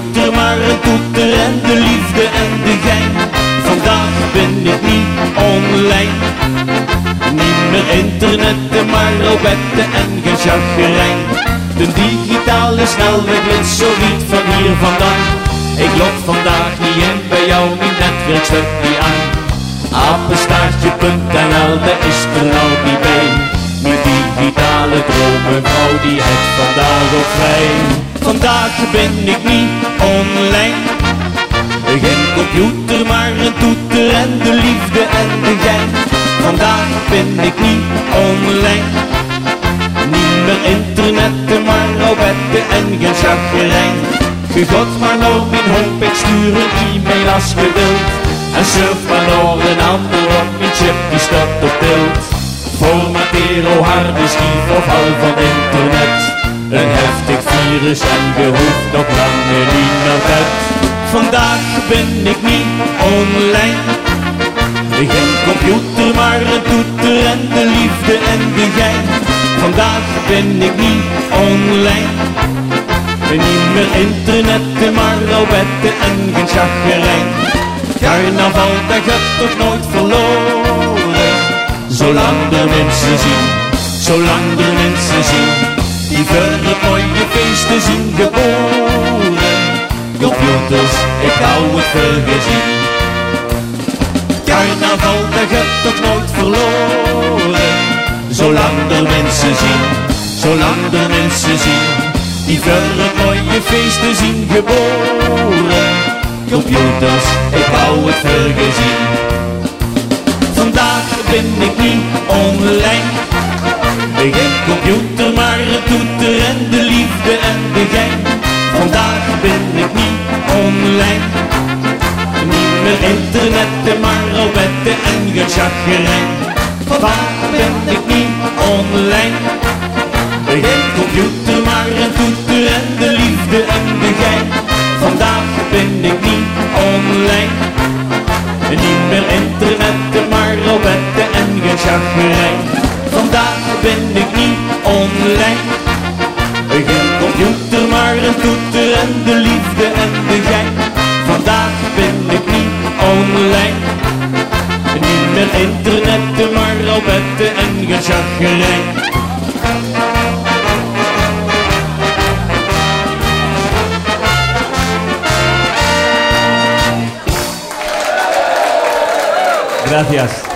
computer, maar een toeter en de liefde en de gein. Vandaag ben ik niet online, niet meer internetten, maar robetten en geen chagrijn. De digitale snelweg ligt zo niet van hier vandaan. Ik log vandaag niet in bij jou, mijn netwerk sluit niet aan. Apenstaartje.nl, dat is er nou niet bij. Mijn digitale dromenvrouw, die heeft vandaag ook vrij. Vandaag ben ik niet online, geen computer, maar een toeter en de liefde en de gein. Vandaag ben ik niet online, niet meer internetten, maar robetten en geen chagrijn. Je gaat maar naar mijn homepage, stuur een e-mail als je wilt. En surf maar naar een ander op mijn chip, die staat op tilt. Formateer o harde schijf of hal van internet. Een heftig virus en je hoeft nog langer niet naar bed. Vandaag ben ik niet online, geen computer, maar een toeter en de liefde en de gein. Vandaag ben ik niet online, niet meer internetten, maar robetten en geen chagrijn. Carnaval, dat gaat toch nooit verloren, zolang er mensen zien, zolang er mensen zien, die voor het mooie feesten zien geboren. Computers, ik hou het voor gezien. Carnaval, dat gaat toch nooit verloren, zolang er mensen zien, zolang er mensen zien, die voor het mooie feesten zien geboren. Computers, ik hou het voor gezien. Vandaag ben ik niet online, geen computer, maar een toeter en de liefde en de gein. Vandaag ben ik niet online, niet meer internetten, maar robetten en geen chagrijn. Vandaag ben ik niet online, geen computer, maar een toeter en de liefde en de gein. Vandaag ben ik niet online, niet meer internetten, maar robetten en geen chagrijn. Vandaag ben ik niet online, geen computer, maar een toeter en de liefde en de gein. Vandaag ben ik niet online, niet meer internetten, maar robetten en geen chagrijn. Gracias.